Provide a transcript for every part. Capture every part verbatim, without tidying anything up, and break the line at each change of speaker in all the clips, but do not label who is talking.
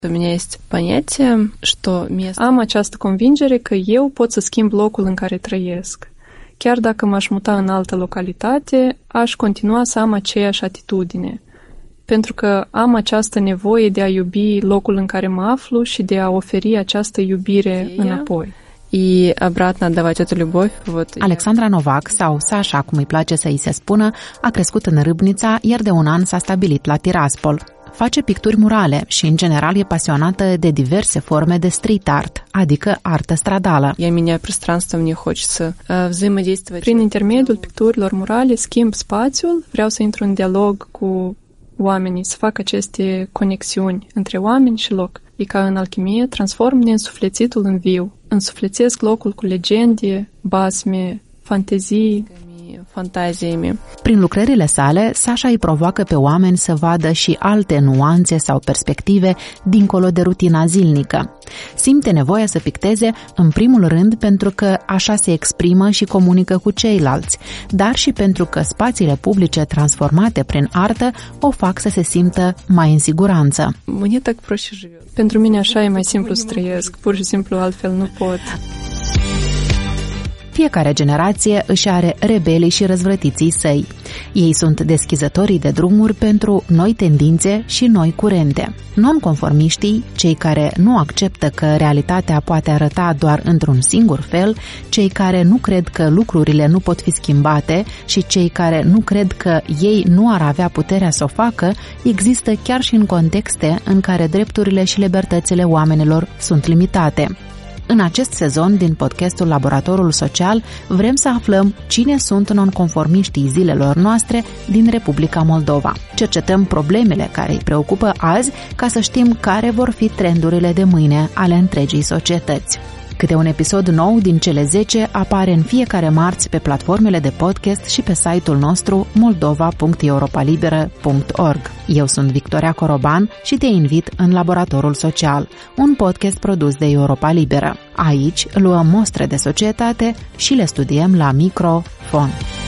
У меня есть понятие, что место... Am această convingere că eu pot să schimb locul în care trăiesc. Chiar dacă m-aș muta în altă localitate, aș continua să am aceeași atitudine. Pentru că am această nevoie de a iubi locul în care mă aflu și de a oferi această iubire înapoi. И обратно отдавать эту любовь. Вот.
Alexandra Novak, sau Sasha, cum îi place să îi se spună, a crescut în Râbnița, iar de un an s-a stabilit la Tiraspol. Face picturi murale și, în general, e pasionată de diverse forme de street art, adică artă stradală.
Я меняю пространство, мне хочется взаимодействовать. Prin intermediul picturilor murale schimb spațiul, vreau să intru în dialog cu oamenii, să fac aceste conexiuni între oameni și loc. E ca în alchimie, transform neînsuflețitul în viu. Însuflețesc locul cu legende, basme, fantezii, fantaziile.
Prin lucrările sale, Sasha îi provoacă pe oameni să vadă și alte nuanțe sau perspective dincolo de rutina zilnică. Simte nevoia să picteze în primul rând pentru că așa se exprimă și comunică cu ceilalți, dar și pentru că spațiile publice transformate prin artă o fac să se simtă mai în siguranță.
Мне так проще живет. Pentru mine așa e mai simplu să trăiesc, pur și simplu altfel nu pot.
Fiecare generație își are rebelii și răzvrătiții săi. Ei sunt deschizătorii de drumuri pentru noi tendințe și noi curente. Nonconformiștii, cei care nu acceptă că realitatea poate arăta doar într-un singur fel, cei care nu cred că lucrurile nu pot fi schimbate și cei care nu cred că ei nu ar avea puterea să o facă, există chiar și în contexte în care drepturile și libertățile oamenilor sunt limitate. În acest sezon din podcastul Laboratorul Social vrem să aflăm cine sunt nonconformiștii zilelor noastre din Republica Moldova. Cercetăm problemele care îi preocupă azi ca să știm care vor fi trendurile de mâine ale întregii societăți. Câte un episod nou din cele zece apare în fiecare marți pe platformele de podcast și pe site-ul nostru moldova punct europalibera punct org. Eu sunt Victoria Coroban și te invit în Laboratorul Social, un podcast produs de Europa Liberă. Aici luăm mostre de societate și le studiem la microfon.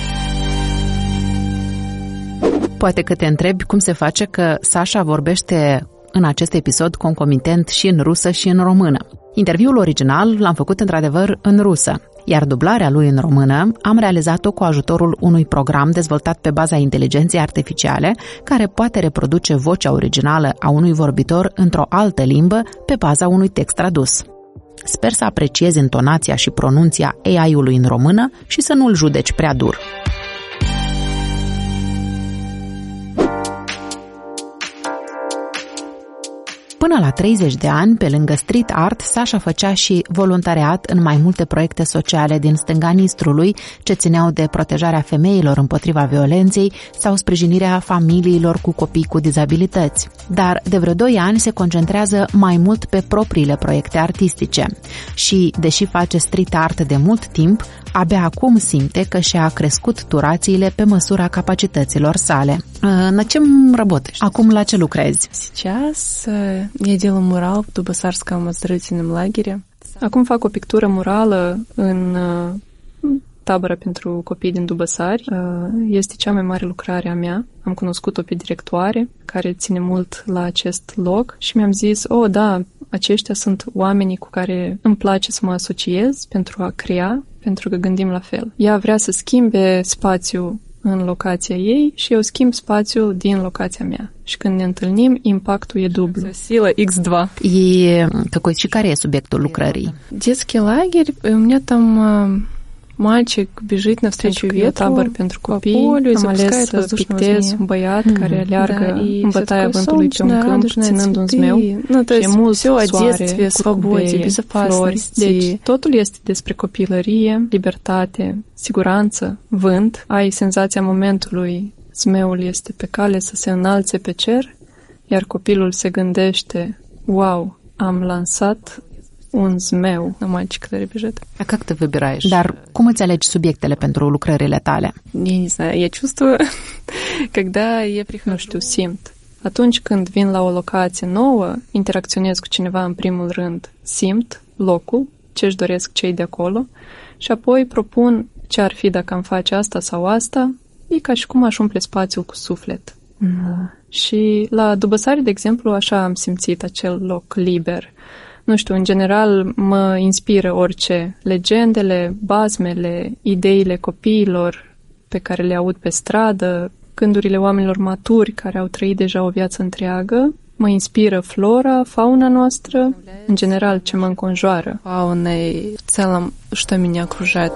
Poate că te întrebi cum se face că Sasha vorbește în acest episod concomitent și în rusă și în română. Interviul original l-am făcut într-adevăr în rusă, iar dublarea lui în română am realizat-o cu ajutorul unui program dezvoltat pe baza inteligenței artificiale, care poate reproduce vocea originală a unui vorbitor într-o altă limbă pe baza unui text tradus. Sper să apreciezi intonația și pronunția A I-ului în română și să nu-l judeci prea dur. Până la treizeci de ani, pe lângă street art, Sasha făcea și voluntariat în mai multe proiecte sociale din stânga Nistrului, ce țineau de protejarea femeilor împotriva violenței sau sprijinirea familiilor cu copii cu dizabilități. Dar de vreo doi ani se concentrează mai mult pe propriile proiecte artistice și, deși face street art de mult timp, abia acum simte că și-a crescut turațiile pe măsura capacităților sale. На чем работаешь? Acum la ce lucrezi?
Сейчас я делаю мурал в Дубосарском оздоровительном лагере. Acum fac o pictură murală în tabăra pentru copii din Dubăsari. Este cea mai mare lucrare a mea. Am cunoscut-o pe directoare, care ține mult la acest loc și mi-am zis, oh, da, aceștia sunt oamenii cu care îmi place să mă asociez pentru a crea, pentru că gândim la fel. Ea vrea să schimbe spațiul în locația ei și eu schimb spațiul din locația mea. Și când ne întâlnim, impactul e dublu. Sila икс два.
E какой și care e subiectul lucrării?
Детский лагерь, у меня там mальчик бежит навстречу ветру, табор pentru copii, am ales să pictez un băiat care aleargă în bătaia vântului pe un câmp, ținând un zmeu și e mult soare, curcubei, flori. Deci totul este despre copilărie, libertate, siguranță, vânt. Ai senzația momentului, zmeul este pe cale să se înalțe pe cer, iar copilul se gândește, wow, am lansat un zmeu, un mальчик, care бежит.
А как ты выбираешь? Dar cum îți alegi subiectele pentru lucrările tale?
Я не знаю, я чувствую, когда я прихожу, nu știu, simt. Atunci când vin la o locație nouă, interacționez cu cineva în primul rând, simt locul, ce își doresc cei de acolo și apoi propun ce ar fi dacă am face asta sau asta, e ca și cum aș umple spațiul cu suflet. Mm. Și la Dubăsari, de exemplu, așa am simțit acel loc liber. Nu știu, în general mă inspiră orice. Legendele, bazmele, ideile copiilor pe care le aud pe stradă, gândurile oamenilor maturi care au trăit deja o viață întreagă. Mă inspiră flora, fauna noastră, în general ce mă înconjoară.
Faunei, в целом, что меня окружает.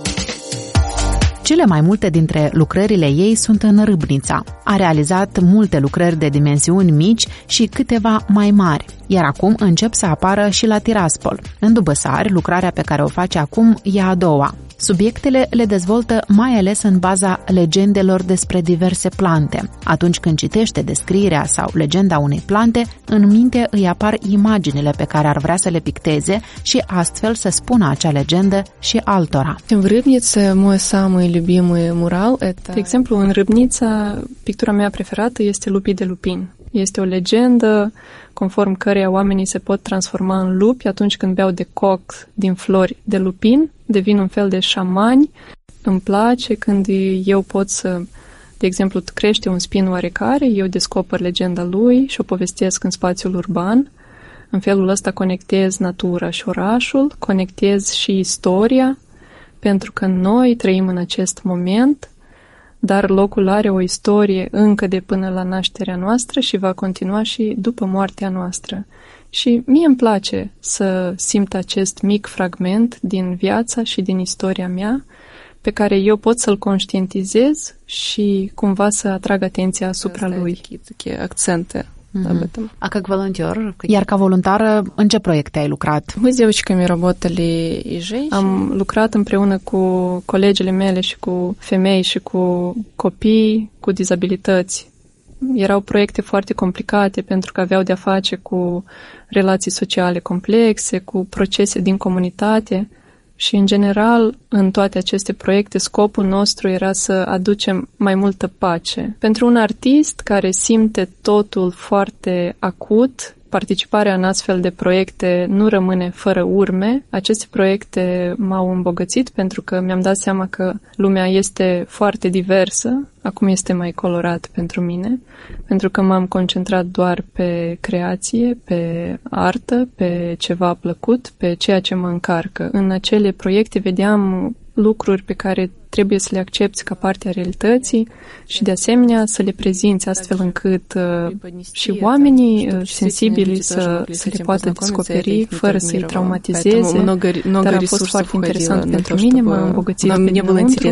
Cele mai multe dintre lucrările ei sunt în Râbnița. A realizat multe lucrări de dimensiuni mici și câteva mai mari, iar acum încep să apară și la Tiraspol. În Dubăsari, lucrarea pe care o face acum e a doua. Subiectele le dezvoltă mai ales în baza legendelor despre diverse plante. Atunci când citește descrierea sau legenda unei plante, în minte îi apar imaginile pe care ar vrea să le picteze și astfel să spună acea legendă și altora.
В Рыбнице мой самый любимый мурал это...
De exemplu, în Râbnița, pictura mea preferată este Lupii de lupin. Este o legendă conform căreia oamenii se pot transforma în lupi atunci când beau de coc din flori de lupin, devin un fel de șamani. Îmi place când eu pot să, de exemplu, crește un spin oarecare, eu descoper legenda lui și o povestesc în spațiul urban. În felul ăsta conectez natura și orașul, conectez și istoria, pentru că noi trăim în acest moment, dar locul are o istorie încă de până la nașterea noastră și va continua și după moartea noastră. Și mie îmi place să simt acest mic fragment din viața și din istoria mea, pe care eu pot să-l conștientizez și cumva să atrag atenția asupra lui.
Акценты об этом.
A ca voluntar? Iar ca voluntară, în ce proiecte ai lucrat?
Мы с девочками работали и женщины.
Am lucrat împreună cu colegele mele și cu femei și cu copii cu dizabilități. Erau proiecte foarte complicate pentru că aveau de-a face cu relații sociale complexe, cu procese din comunitate și, în general, în toate aceste proiecte, scopul nostru era să aducem mai multă pace. Pentru un artist care simte totul foarte acut, participarea în astfel de proiecte nu rămâne fără urme. Aceste proiecte m-au îmbogățit pentru că mi-am dat seama că lumea este foarte diversă. Acum este mai colorat pentru mine, pentru că m-am concentrat doar pe creație, pe artă, pe ceva plăcut, pe ceea ce mă încarcă. În acele proiecte vedeam lucruri pe care trebuie să le accepți ca parte a realității și, de asemenea, să le prezinți astfel încât uh, și oamenii uh, sensibili să, să le poată descoperi fără să-i traumatizeze. Dar a fost foarte interesant pentru mine, m-a îmbogățit pe dinăuntru.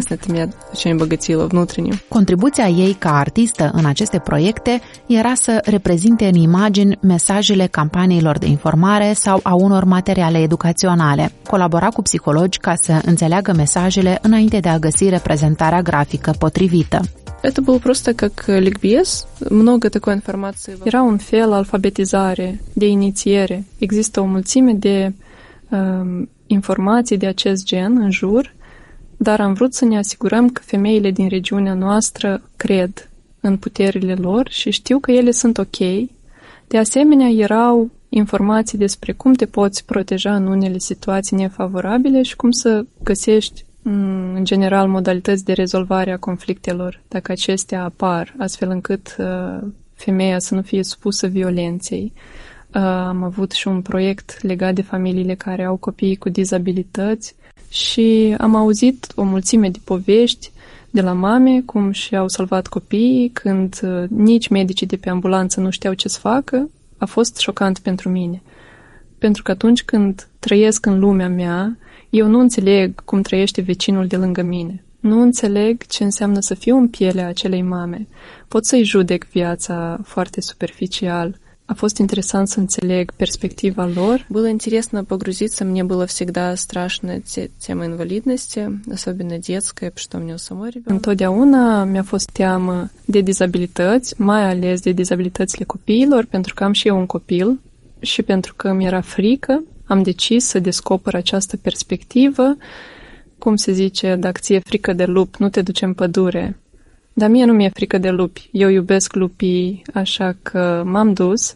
Contribuția ei ca artistă în aceste proiecte era să reprezinte în imagini mesajele campaniilor de informare sau a unor materiale educaționale. Colabora cu psihologi ca să înțeleagă mesajele înainte de a găsi reprezentarea grafică potrivită.
Это был просто как ликбез, много такой информации.
Era un fel alfabetizare, de inițiere. Există o mulțime de um, informații de acest gen în jur, dar am vrut să ne asigurăm că femeile din regiunea noastră cred în puterile lor și știu că ele sunt ok. De asemenea, erau informații despre cum te poți proteja în unele situații nefavorabile și cum să găsești în general modalități de rezolvare a conflictelor, dacă acestea apar, astfel încât uh, femeia să nu fie supusă violenței. Uh, am avut și un proiect legat de familiile care au copii cu dizabilități și am auzit o mulțime de povești de la mame cum și-au salvat copiii când uh, nici medicii de pe ambulanță nu știau ce să facă. A fost șocant pentru mine. Pentru că atunci când trăiesc în lumea mea, eu nu înțeleg cum trăiește vecinul de lângă mine. Nu înțeleg ce înseamnă să fiu în pielea acelei mame. Pot să-i judec viața foarte superficial. A fost interesant să înțeleg perspectiva lor.
Было интересно погрузиться, мне было всегда страшно тема инвалидности, особенно детская, потому что у меня у самой ребенок.
Întotdeauna mi-a fost teamă de dizabilități, mai ales de dizabilitățile copiilor, pentru că am și eu un copil și pentru că mi-era frică. Am decis să descoper această perspectivă. Cum se zice, dacă ție frică de lup, nu te duci în pădure. Dar mie nu mi-e frică de lupi. Eu iubesc lupii, așa că m-am dus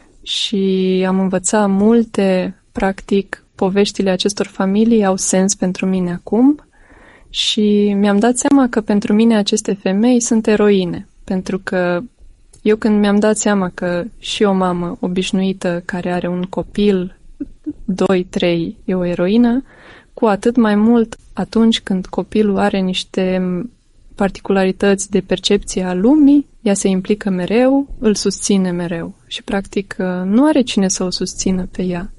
și am învățat multe. Practic, poveștile acestor familii au sens pentru mine acum și mi-am dat seama că pentru mine aceste femei sunt eroine, pentru că Eu când mi-am dat seama că și o mamă obișnuită care are un copil, doi, trei, e o eroină, cu atât mai mult atunci când copilul are niște particularități de percepție a lumii, ea se implică mereu, îl susține mereu și practic nu are cine să o susțină pe ea.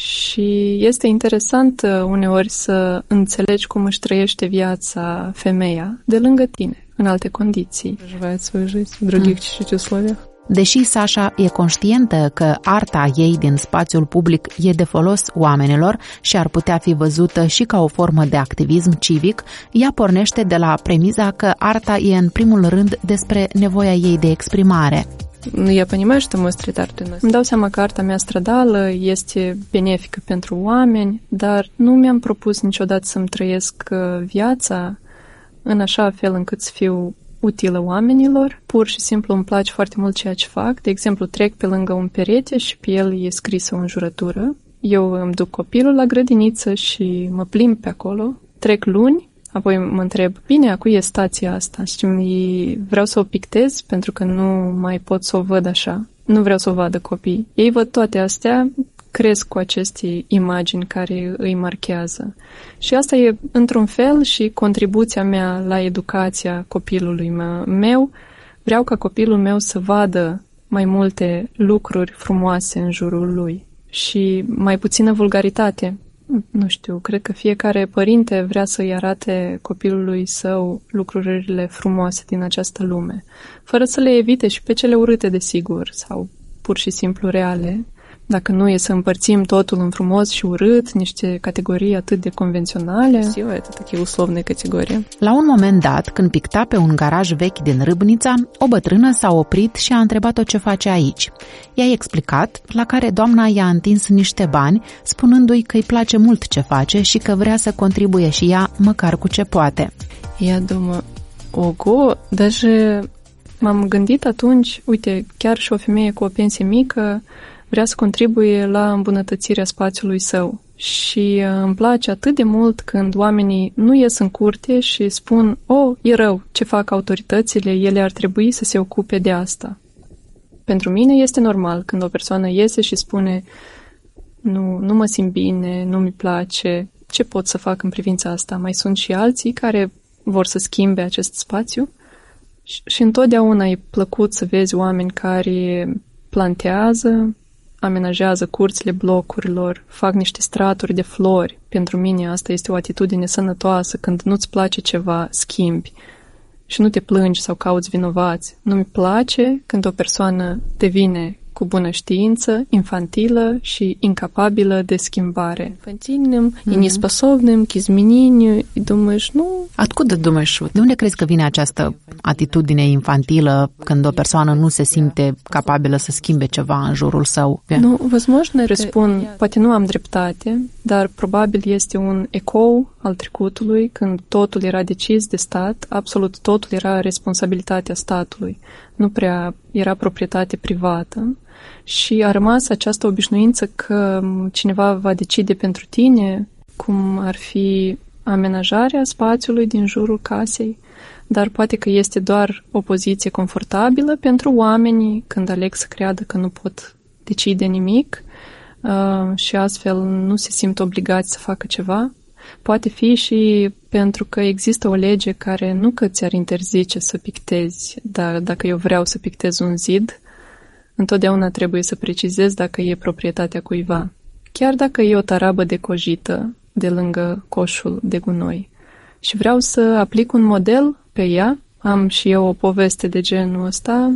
Și este interesant uneori să înțelegi cum își trăiește viața femeia de lângă tine, în alte condiții.
Живет свою жизнь в других чуть-чуть условиях.
Deși Sasha e conștientă că arta ei din spațiul public e de folos oamenilor și ar putea fi văzută și ca o formă de activism civic, ea pornește de la premiza că arta e în primul rând despre nevoia ei de exprimare.
Я понимаю, что мой стрит-арт приносит.
Îmi dau seama că arta mea stradală este benefică pentru oameni, dar nu mi-am propus niciodată să-mi trăiesc viața în așa fel încât să fiu utilă oamenilor. Pur și simplu îmi place foarte mult ceea ce fac. De exemplu, trec pe lângă un perete și pe el e scrisă o înjurătură. Eu îmi duc copilul la grădiniță și mă plimb pe acolo. Trec luni, apoi mă întreb, bine, a cui e stația asta? Și vreau să o pictez pentru că nu mai pot să o văd așa. Nu vreau să o vadă copiii. Ei văd toate astea, cresc cu aceste imagini care îi marchează. Și asta e, într-un fel, și contribuția mea la educația copilului meu. Vreau ca copilul meu să vadă mai multe lucruri frumoase în jurul lui și mai puțină vulgaritate. Nu știu, cred că fiecare părinte vrea să-i arate copilului său lucrurile frumoase din această lume, fără să le evite și pe cele urâte, desigur, sau pur și simplu reale. Dacă nu e să împărțim totul în frumos și urât, niște categorii atât de convenționale.
Красиво, это такие условные категории.
La un moment dat, când picta pe un garaj vechi din Râbnița, o bătrână s-a oprit și a întrebat-o ce face aici. I-a explicat, la care doamna i-a întins niște bani, spunându-i că îi place mult ce face și că vrea să contribuie și ea măcar cu ce poate.
Я думаю,
ого, даже m-am gândit atunci, uite, chiar și o femeie cu o pensie mică vrea să contribuie la îmbunătățirea spațiului său. Și îmi place atât de mult când oamenii nu ies în curte și spun, oh, e rău, ce fac autoritățile, ele ar trebui să se ocupe de asta. Pentru mine este normal când o persoană iese și spune, nu, nu mă simt bine, nu mi place, ce pot să fac în privința asta? Mai sunt și alții care vor să schimbe acest spațiu? Și, și întotdeauna e plăcut să vezi oameni care plantează, amenajează curțile blocurilor, fac niște straturi de flori. Pentru mine asta este o atitudine sănătoasă. Când nu-ți place ceva, schimbi și nu te plângi sau cauți vinovați. Nu-mi place când o persoană devine cu bună știință, infantilă și incapabilă de schimbare.
Инфантильным mm-hmm. и неспособным к изменению. И думаешь, ну...
Откуда думаешь? De unde crezi că vine această atitudine infantilă când o persoană nu se simte capabilă să schimbe ceva în jurul său?
Nu, возможно, răspund, poate nu am dreptate, dar probabil este un ecou al trecutului, când totul era decis de stat, absolut totul era responsabilitatea statului. Nu prea era proprietate privată și a rămas această obișnuință că cineva va decide pentru tine cum ar fi amenajarea spațiului din jurul casei, dar poate că este doar o poziție confortabilă pentru oamenii când aleg să creadă că nu pot decide nimic uh, și astfel nu se simt obligați să facă ceva. Poate fi și pentru că există o lege care nu că ți-ar interzice să pictezi, dar dacă eu vreau să pictez un zid, întotdeauna trebuie să precizez dacă e proprietatea cuiva. Chiar dacă e o tarabă de cojită de lângă coșul de gunoi și vreau să aplic un model pe ea, am și eu o poveste de genul ăsta,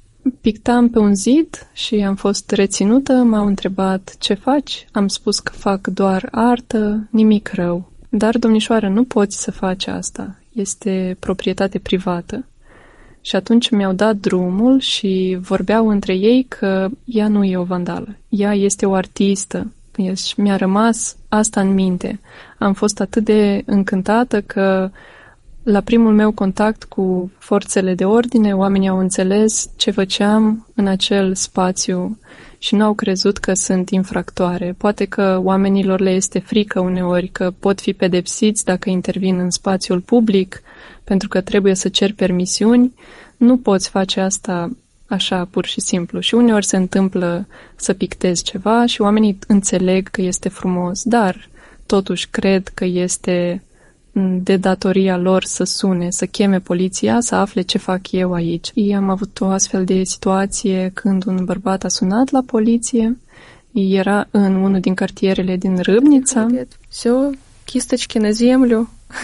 pictam pe un zid și am fost reținută, m-au întrebat ce faci, am spus că fac doar artă, nimic rău. Dar, domnișoară, nu poți să faci asta, este proprietate privată. Și atunci mi-au dat drumul și vorbeau între ei că ea nu e o vandală, ea este o artistă. Și mi-a rămas asta în minte. Am fost atât de încântată că la primul meu contact cu forțele de ordine, oamenii au înțeles ce făceam în acel spațiu și nu au crezut că sunt infractoare. Poate că oamenilor le este frică uneori că pot fi pedepsiți dacă intervin în spațiul public, pentru că trebuie să cer permisiuni. Nu poți face asta așa pur și simplu. Și uneori se întâmplă să pictezi ceva și oamenii înțeleg că este frumos, dar totuși cred că este de datoria lor să sune, să cheme poliția, să afle ce fac eu aici. Eu am avut o astfel de situație când un bărbat a sunat la poliție, era în unul din cartierele din Râbnița.
Все, кисточки на землю.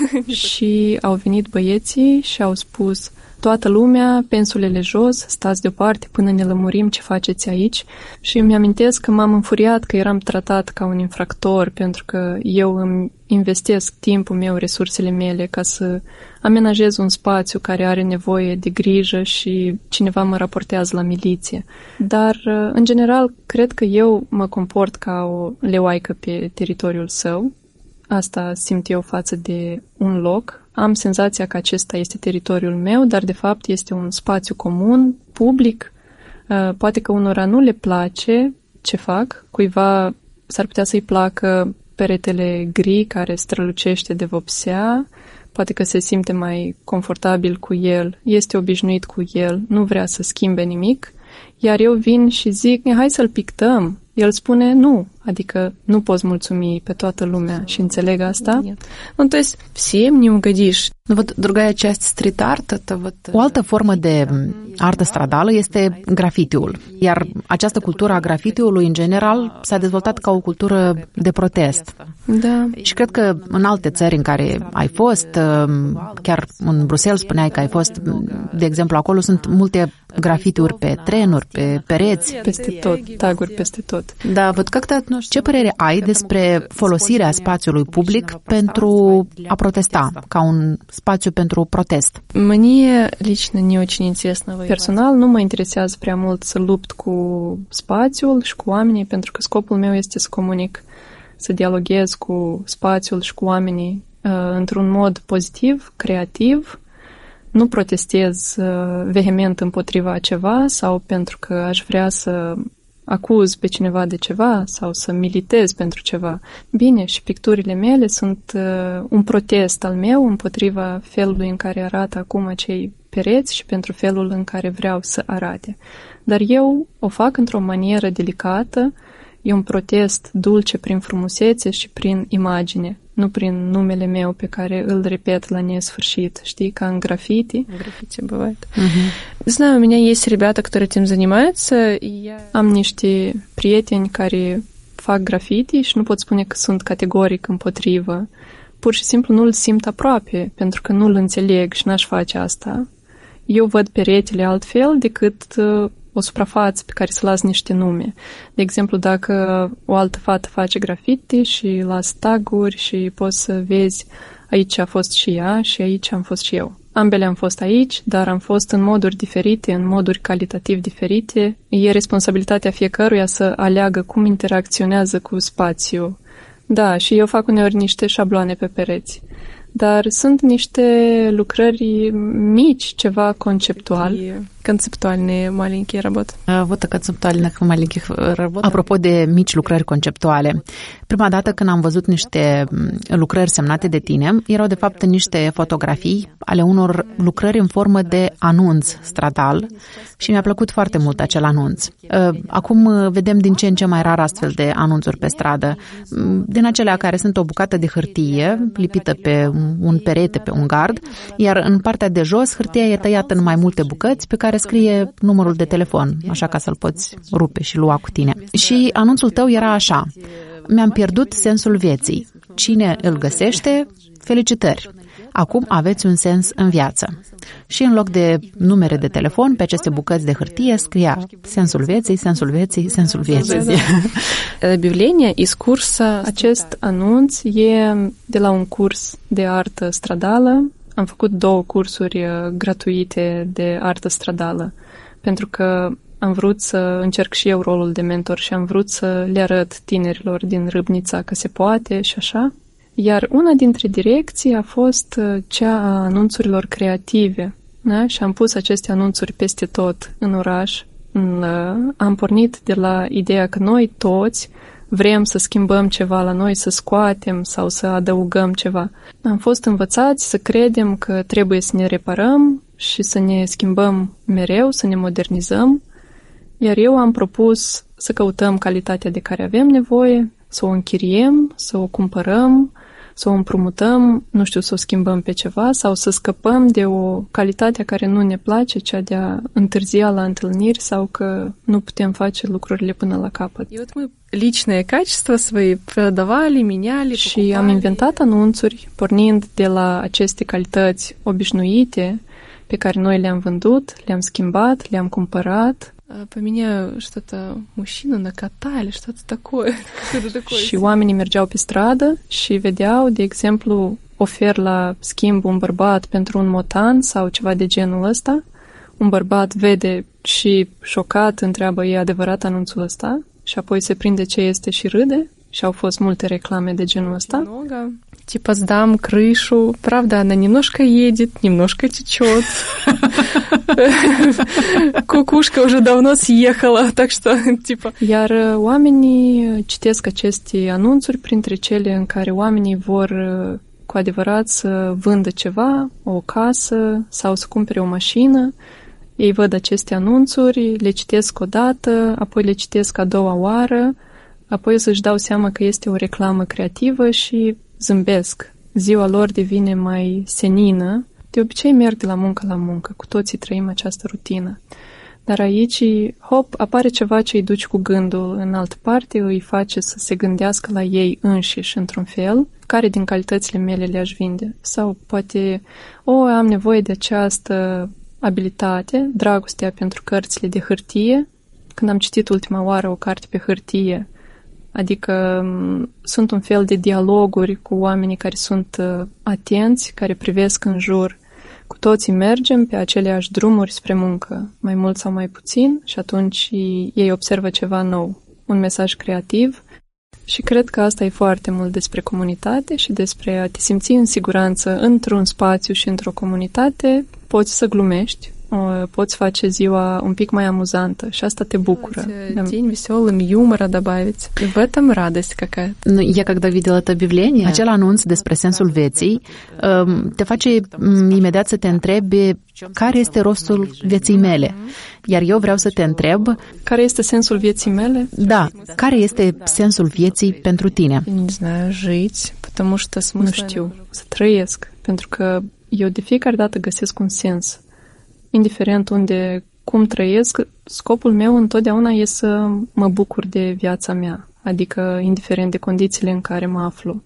Și au venit băieții și au spus: toată lumea, pensulele jos, stați deoparte până ne lămurim ce faceți aici. Și îmi amintesc că m-am înfuriat că eram tratat ca un infractor pentru că eu îmi investesc timpul meu, resursele mele ca să amenajez un spațiu care are nevoie de grijă și cineva mă raportează la miliție. Dar, în general, cred că eu mă comport ca o leoaică pe teritoriul său. Asta simt eu față de un loc. Am senzația că acesta este teritoriul meu, dar de fapt este un spațiu comun, public. Poate că unora nu le place ce fac, cuiva s-ar putea să-i placă peretele gri care strălucește de vopsea, poate că se simte mai confortabil cu el, este obișnuit cu el, nu vrea să schimbe nimic, iar eu vin și zic: hai să-l pictăm. El spune nu, adică nu poți mulțumi pe toată lumea și înțeleg asta.
Ну, то есть всем не угодишь.
Ну вот другая часть стрит-арт это вот...
O altă formă de artă stradală este grafitiul, iar această cultură a grafitiului, în general, s-a dezvoltat ca o cultură de protest.
Da.
Și cred că în alte țări în care ai fost, chiar în Bruxelles spuneai că ai fost, de exemplu, acolo sunt multe grafitiuri pe trenuri, pe pereți.
Peste tot, taguri peste tot.
Da, вот как ты относишься?
Ce părere ai despre folosirea spațiului public pentru a protesta, ca un spațiu pentru protest?
Мне лично не очень интересно.
Personal nu mă interesează prea mult să lupt cu spațiul și cu oamenii, pentru că scopul meu este să comunic, să dialoghez cu spațiul și cu oamenii uh, într-un mod pozitiv, creativ. Nu protestez uh, vehement împotriva ceva sau pentru că aș vrea să acuz pe cineva de ceva sau să militez pentru ceva. Bine, și picturile mele sunt uh, un protest al meu împotriva felului în care arată acum acei pereți și pentru felul în care vreau să arate. Dar eu o fac într-o manieră delicată, e un protest dulce prin frumusețe și prin imagine, nu prin numele meu pe care îl repet la nesfârșit, știi, ca în graffiti.
Graffiti бывает. Uh-huh. Знаю, у меня есть ребята, которые этим занимаются, и я...
Am niște prieteni care fac graffiti și nu pot spune că sunt categoric împotrivă. Pur și simplu nu-l simt aproape, pentru că nu-l înțeleg și n-aș face asta. Eu văd peretele altfel decât o suprafață pe care să las niște nume. De exemplu, dacă o altă fată face graffiti și las taguri și poți să vezi aici a fost și ea și aici am fost și eu. Ambele am fost aici, dar am fost în moduri diferite, în moduri calitativ diferite. E responsabilitatea fiecăruia să aleagă cum interacționează cu spațiul. Da, și eu fac uneori niște șabloane pe pereți. Dar sunt niște lucrări mici, ceva conceptual.
Conceptualne, маленькие работы.
Вот о концептуальных маленьких работах.
Apropo de mici lucrări conceptuale, prima dată când am văzut niște lucrări semnate de tine, erau de fapt niște fotografii ale unor lucrări în formă de anunț stradal și mi-a plăcut foarte mult acel anunț. Acum vedem din ce în ce mai rar astfel de anunțuri pe stradă, din acelea care sunt o bucată de hârtie lipită pe un perete, pe un gard, iar în partea de jos hârtia e tăiată în mai multe bucăți pe care scrie numărul de telefon, așa ca să-l poți rupe și lua cu tine. Și anunțul tău era așa: mi-am pierdut sensul vieții. Cine îl găsește, felicitări. Acum aveți un sens în viață. Și în loc de numere de telefon, pe aceste bucăți de hârtie scria sensul vieții, sensul vieții, sensul vieții.
Объявление из курса.
Acest anunț e de la un curs de artă stradală. Am făcut două cursuri gratuite de artă stradală, pentru că am vrut să încerc și eu rolul de mentor și am vrut să le arăt tinerilor din Râbnița că se poate și așa. Iar una dintre direcții a fost cea a anunțurilor creative, da? Și am pus aceste anunțuri peste tot în oraș. Am pornit de la ideea că noi toți vrem să schimbăm ceva la noi, să scoatem sau să adăugăm ceva. Am fost învățați să credem că trebuie să ne reparăm, și să ne schimbăm mereu, să ne modernizăm, iar eu am propus să căutăm calitatea de care avem nevoie, să o închiriem, să o cumpărăm, să o împrumutăm, nu știu, să o schimbăm pe ceva sau să scăpăm de o calitate care nu ne place, cea de a întârzia la întâlniri sau că nu putem face lucrurile până la capăt.
И вот мы личные качества свои продавали, меняли,
Și am inventat anunțuri pornind de la aceste calități obișnuite pe care noi le-am vândut, le-am schimbat, le-am cumpărat.
Поменяю что-то мужчину на кота или что-то такое.
Și oamenii mergeau pe stradă și vedeau, de exemplu, ofer la schimb un bărbat pentru un motan sau ceva de genul ăsta. Un bărbat vede și șocat întreabă, e adevărat anunțul ăsta? Și apoi se prinde ce este și râde. Și au fost multe reclame de genul ăsta.
Много. Типа сдам крышу. Правда, она немножко едет, немножко течет. Кукушка уже давно съехала, так что, типа...
Iar oamenii citesc aceste anunțuri printre cele în care oamenii vor cu adevărat să vândă ceva, o casă sau să cumpere o mașină. Ei văd aceste anunțuri, le citesc odată, apoi le citesc a doua oară, apoi să-și dau seama că este o reclamă creativă și zâmbesc. Ziua lor devine mai senină. De obicei merg de la muncă la muncă. Cu toții trăim această rutină. Dar aici, hop, apare ceva ce îi duci cu gândul în altă parte, îi face să se gândească la ei înșiși într-un fel, care din calitățile mele le-aș vinde. Sau poate, o, am nevoie de această abilitate, dragostea pentru cărțile de hârtie. Când am citit ultima oară o carte pe hârtie, adică sunt un fel de dialoguri cu oamenii care sunt atenți, care privesc în jur. Cu toții mergem pe aceleași drumuri spre muncă, mai mult sau mai puțin, și atunci ei observă ceva nou, un mesaj creativ. Și cred că asta e foarte mult despre comunitate și despre a te simți în siguranță într-un spațiu și într-o comunitate. Poți să glumești, poți face ziua un pic mai amuzantă și asta te bucură.
День веселым, юмора добавить. В этом радость какая-то.
Ну, я когда видела это объявление, acel anunț despre sensul vieții te face imediat să te întrebi care este rostul vieții mele. Iar eu vreau să te întreb
care este sensul vieții mele?
Da, care este sensul vieții pentru tine?
Не знаю, жить, потому что смысл...
Nu știu, să trăiesc, pentru că eu de fiecare dată găsesc un sens. Indiferent unde, cum trăiesc, scopul meu întotdeauna e să mă bucur de viața mea, adică indiferent de condițiile în care mă aflu.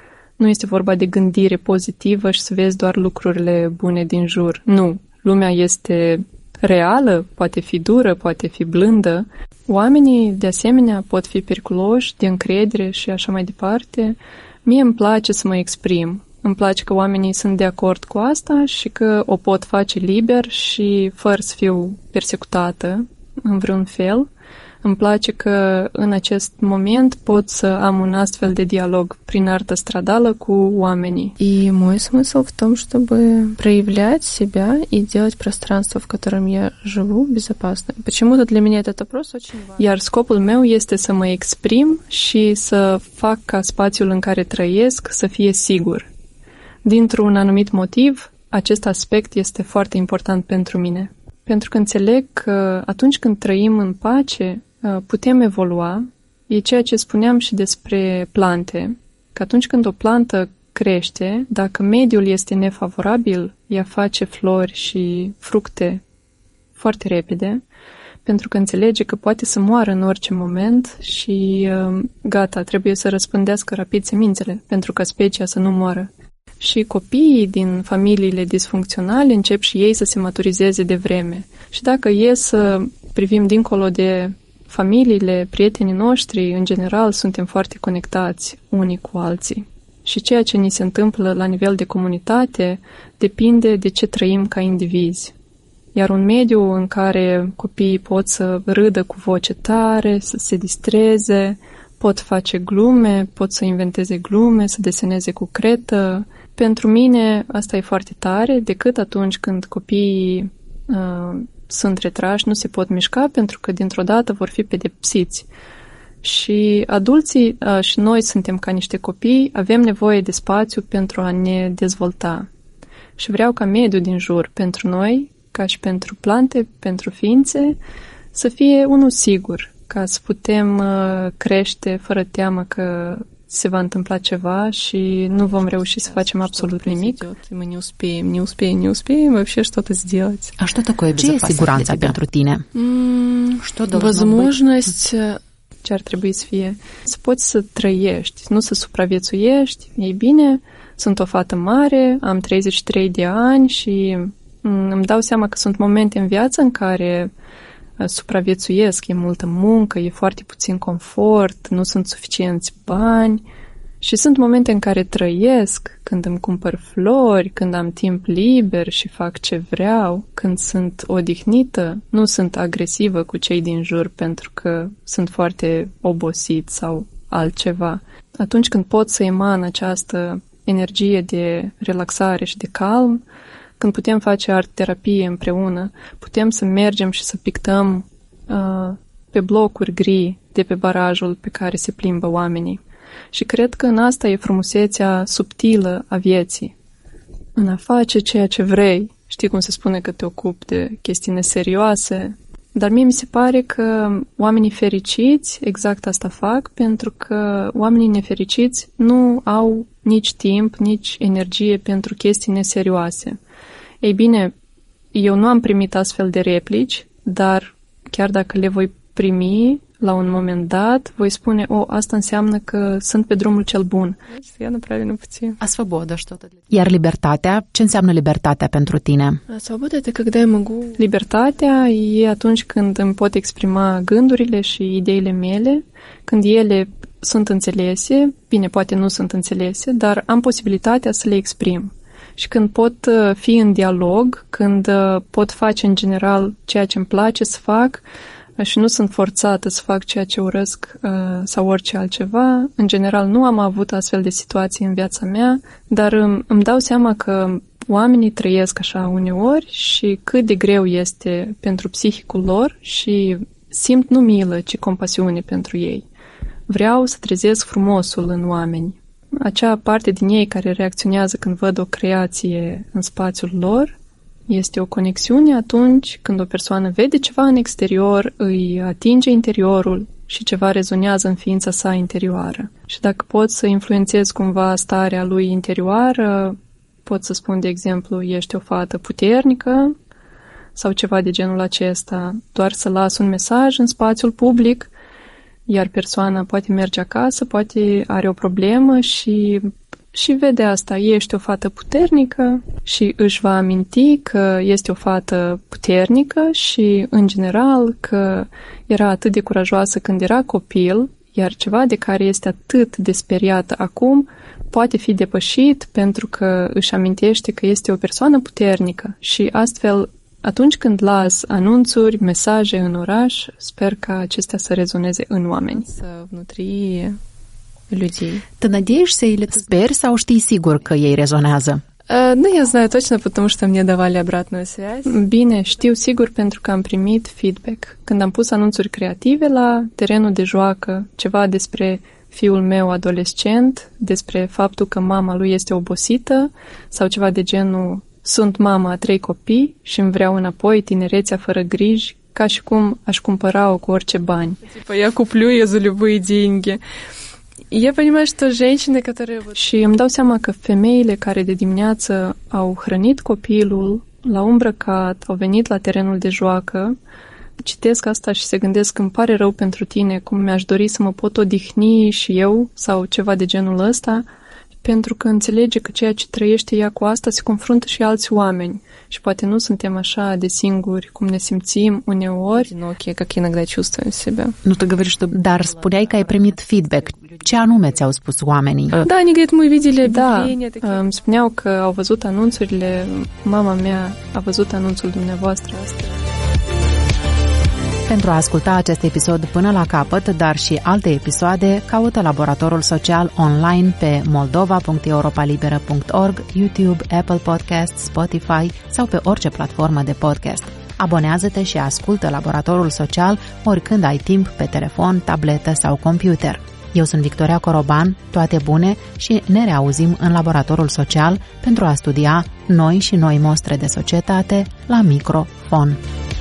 Nu este vorba de gândire pozitivă și să vezi doar lucrurile bune din jur. Nu, lumea este reală, poate fi dură, poate fi blândă. Oamenii, de asemenea, pot fi periculoși, de încredere și așa mai departe. Mie îmi place să mă exprim. Îmi place că oamenii sunt de acord cu asta și că o pot face liber și fără să fiu persecutată în vreun fel. Îmi place că în acest moment pot să am un astfel de dialog prin artă stradală cu oamenii.
И мой смысл в том, чтобы проявлять себя и делать пространство, в котором я живу, безопасным. Почему-то для меня этот вопрос очень важен.
Iar scopul meu este să mă exprim și să fac ca spațiul în care trăiesc să fie sigur. Dintr-un anumit motiv, acest aspect este foarte important pentru mine. Pentru că înțeleg că atunci când trăim în pace, putem evolua. E ceea ce spuneam și despre plante, că atunci când o plantă crește, dacă mediul este nefavorabil, ea face flori și fructe foarte repede, pentru că înțelege că poate să moară în orice moment și gata, trebuie să răspândească rapid semințele, pentru ca specia să nu moară. Și copiii din familiile disfuncționale încep și ei să se maturizeze de vreme. Și dacă e să privim dincolo de familiile, prietenii noștri, în general, suntem foarte conectați unii cu alții. Și ceea ce ni se întâmplă la nivel de comunitate depinde de ce trăim ca indivizi. Iar un mediu în care copiii pot să râdă cu voce tare, să se distreze, pot face glume, pot să inventeze glume, să deseneze cu cretă. Pentru mine asta e foarte tare, decât atunci când copiii uh, sunt retrași, nu se pot mișca, pentru că dintr-o dată vor fi pedepsiți. Și adulții uh, și noi suntem ca niște copii, avem nevoie de spațiu pentru a ne dezvolta. Și vreau ca mediul din jur pentru noi, ca și pentru plante, pentru ființe, să fie unul sigur, ca să putem crește fără teamă că se va întâmpla ceva și nu vom reuși să facem absolut nimic. Мы не успеем, не успеем, не успеем вообще что-то сделать.
А что такое безопасность? Ce e siguranța pentru tine?
Что Возможность ce ar trebui să fie? Să poți să trăiești, nu să supraviețuiești. Ei bine, sunt o fată mare, am treizeci și trei de ani și îmi dau seama că sunt momente în viață în care supraviețuiesc, e multă muncă, e foarte puțin confort, nu sunt suficienți bani și sunt momente în care trăiesc, când îmi cumpăr flori, când am timp liber și fac ce vreau, când sunt odihnită, nu sunt agresivă cu cei din jur pentru că sunt foarte obosit sau altceva. Atunci când pot să eman această energie de relaxare și de calm, când putem face art-terapie împreună, putem să mergem și să pictăm uh, pe blocuri gri de pe barajul pe care se plimbă oamenii. Și cred că în asta e frumusețea subtilă a vieții. În a face ceea ce vrei. Știi cum se spune că te ocupi de chestii neserioase. Dar mie mi se pare că oamenii fericiți exact asta fac, pentru că oamenii nefericiți nu au nici timp, nici energie pentru chestii neserioase. Ei bine, eu nu am primit astfel de replici, dar chiar dacă le voi primi la un moment dat, voi spune, o, asta înseamnă că sunt pe drumul cel bun.
A svoboda, что-то.
Iar libertatea, ce înseamnă libertatea pentru tine?
Svoboda e когда я могу. Libertatea e atunci când îmi pot exprima gândurile și ideile mele, când ele sunt înțelese, bine, poate nu sunt înțelese, dar am posibilitatea să le exprim. Și când pot fi în dialog, când pot face în general ceea ce îmi place să fac și nu sunt forțată să fac ceea ce urăsc sau orice altceva, în general nu am avut astfel de situații în viața mea, dar îmi, îmi dau seama că oamenii trăiesc așa uneori și cât de greu este pentru psihicul lor și simt nu milă, ci compasiune pentru ei. Vreau să trezesc frumosul în oameni. Acea parte din ei care reacționează când văd o creație în spațiul lor este o conexiune atunci când o persoană vede ceva în exterior, îi atinge interiorul și ceva rezonează în ființa sa interioară. Și dacă pot să influențez cumva starea lui interioară, pot să spun, de exemplu, ești o fată puternică sau ceva de genul acesta, doar să las un mesaj în spațiul public, iar persoana poate merge acasă, poate are o problemă și, și vede asta. Ești o fată puternică și își va aminti că este o fată puternică și, în general, că era atât de curajoasă când era copil, iar ceva de care este atât de speriată acum poate fi depășit pentru că își amintește că este o persoană puternică și astfel atunci când las anunțuri, mesaje în oraș, sper ca acestea să rezoneze în oameni.
Внутри людей.
Ты надеешься или ты speri sau știi sigur că ei rezonează?
Nu, я знаю точно, потому что мне давали обратную связь. Bine, știu sigur pentru că am primit feedback. Când am pus anunțuri creative la terenul de joacă, ceva despre fiul meu adolescent, despre faptul că mama lui este obosită sau ceva de genul sunt mama a trei copii și îmi vreau înapoi tinerețea fără griji, ca și cum aș cumpăra-o cu orice bani.
Tипа, я куплю ее за любые деньги. Я понимаю, что женщины, которые...
Și îmi dau seama că femeile care de dimineață au hrănit copilul, l-au îmbrăcat, au venit la terenul de joacă, citesc asta și se gândesc, îmi pare rău pentru tine, cum mi-aș dori să mă pot odihni și eu, sau ceva de genul ăsta, pentru că înțelege că ceea ce trăiește ea cu asta se confruntă și alți oameni. Și poate nu suntem așa de singuri cum ne simțim uneori.
Одинокие, как иногда чувствуем себя.
Nu te găvești, dar spuneai că ai primit feedback. Ce anume ți-au spus oamenii?
Da, они говорят, мы видели
объявления такие. Da, îmi spuneau că au văzut anunțurile, mama mea a văzut anunțul dumneavoastră astăzi.
Pentru a asculta acest episod până la capăt, dar și alte episoade, caută Laboratorul Social online pe moldova punct europalibera punct org, YouTube, Apple Podcasts, Spotify sau pe orice platformă de podcast. Abonează-te și ascultă Laboratorul Social oricând ai timp pe telefon, tabletă sau computer. Eu sunt Victoria Coroban, toate bune și ne reauzim în laboratorul social pentru a studia noi și noi mostre de societate la microfon.